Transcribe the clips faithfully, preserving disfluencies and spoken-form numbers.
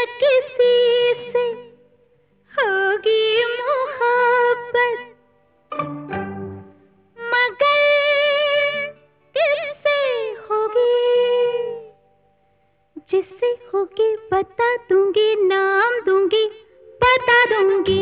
किसी से होगी मोहब्बत, मगर किससे होगी? जिससे होगी बता दूंगी, नाम दूंगी, बता दूंगी।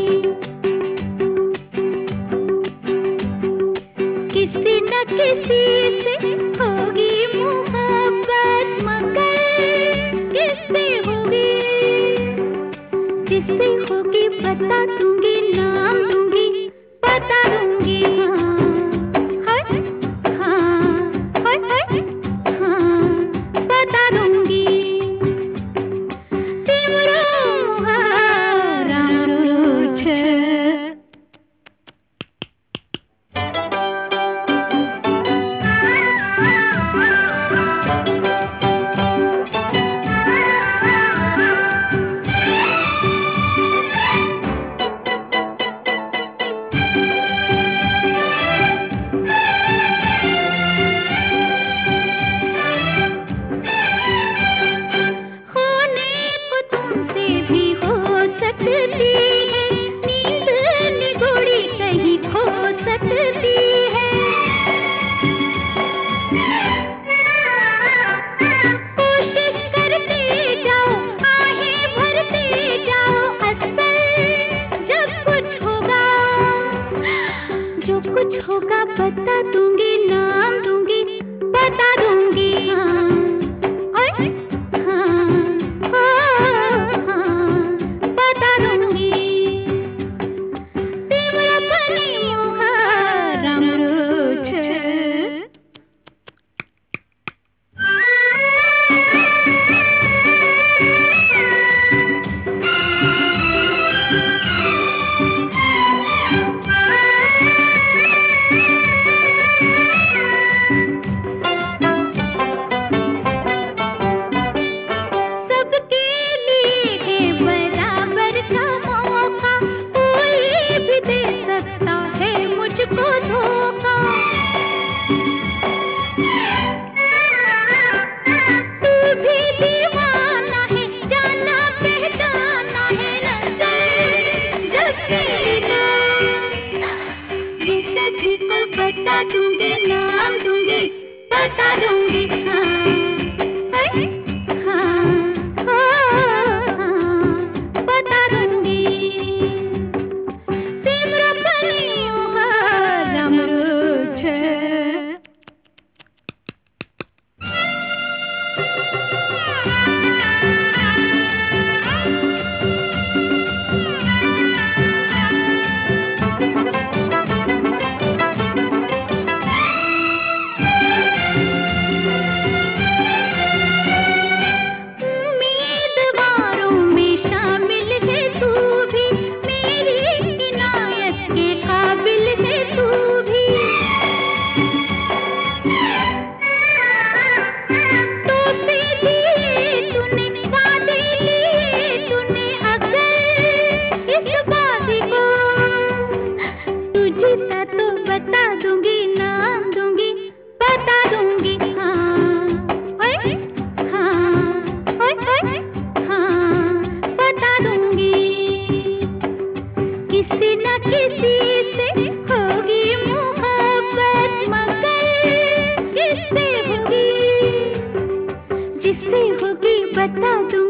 किसी न किसी से होगी मोहब्बत, मगर किससे होगी? जिससे होगी बता दूंगी, नाम दूंगी, बता दूंगी। हाँ हाँ हाँ हाँ हाँ बता दूंगी। कुछ होगा बता दूंगी, नाम दूंगी, बता दूंगी। हाँ हाँ हाँ हाँ बता दूंगी। तेरा बनी मोहरम रोज बता दूंगी, नाम दूंगी, बता दूंगी। हाँ हाँ हाँ बता दूंगी। सिमरा बनी मुहर्रम रोज तो बता दूंगी, नाम दूंगी, बता दूंगी। हाँ ओए हाँ ओए ओए हाँ बता दूंगी। किसी न किसी से होगी मोहब्बत, मगर किससे होगी? जिससे होगी बता दूंगी।